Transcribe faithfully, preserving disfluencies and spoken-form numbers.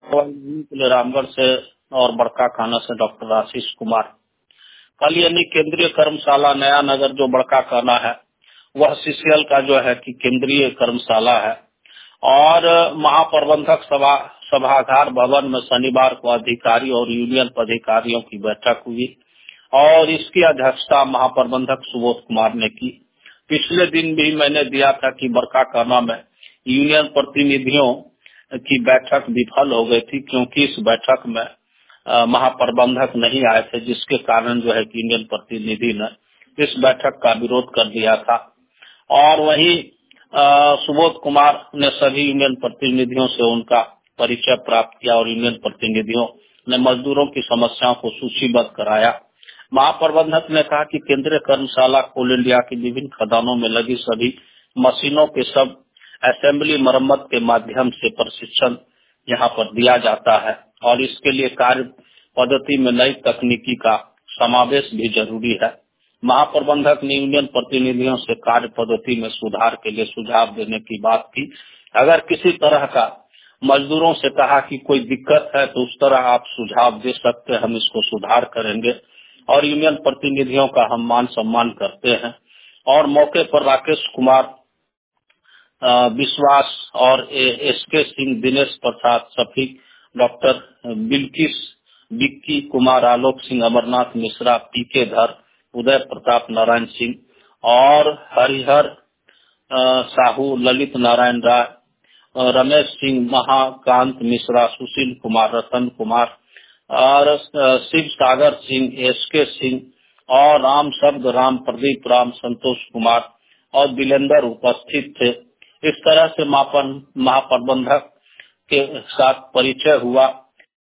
जिले रामगढ़ से और बड़का खाना से डॉक्टर आशीष कुमार। कल यानी केंद्रीय कर्मशाला नया नगर जो बड़का खाना है वह सीसीएल का जो है कि केंद्रीय कर्मशाला है और महाप्रबंधक सभा सभागार भवन में शनिवार को अधिकारी और यूनियन पदाधिकारियों की बैठक हुई और इसकी अध्यक्षता महाप्रबंधक सुबोध कुमार ने की। पिछले दिन भी मैंने दिया था कि बड़का खाना में यूनियन प्रतिनिधियों की बैठक विफल हो गई थी क्योंकि इस बैठक में महाप्रबंधक नहीं आए थे, जिसके कारण जो है कि यूनियन प्रतिनिधि ने इस बैठक का विरोध कर दिया था। और वहीं सुबोध कुमार ने सभी यूनियन प्रतिनिधियों से उनका परिचय प्राप्त किया और यूनियन प्रतिनिधियों ने मजदूरों की समस्याओं को सूचीबद्ध कराया। महाप्रबंधक ने कहा कि केंद्रीय कर्मशाला कोल इंडिया की विभिन्न खदानों में लगी सभी मशीनों के सब असेंबली मरम्मत के माध्यम से प्रशिक्षण यहाँ पर दिया जाता है और इसके लिए कार्य पद्धति में नई तकनीकी का समावेश भी जरूरी है। महाप्रबंधक ने यूनियन प्रतिनिधियों से कार्य पद्धति में सुधार के लिए सुझाव देने की बात की। अगर किसी तरह का मजदूरों से कहा कि कोई दिक्कत है तो उस तरह आप सुझाव दे सकते हैं, हम इसको सुधार करेंगे और यूनियन प्रतिनिधियों का हम मान सम्मान करते हैं। और मौके पर राकेश कुमार विश्वास और S K Singh, Dinesh Prasad, Shafiq, doctor Bilkis, Bikki Kumar, Alok Singh, Amarnath Mishra, P K Dhar, Uday Pratap, Narayan Singh और हरिहर साहू, ललित नारायण राय, रमेश सिंह, महाकांत मिश्रा, सुशील कुमार, रतन कुमार और शिव सागर सिंह, एस के सिंह और राम शब्द राम, प्रदीप राम, संतोष कुमार और दिलेंदर उपस्थित थे। इस तरह से महाप्रबंधक के साथ परिचय हुआ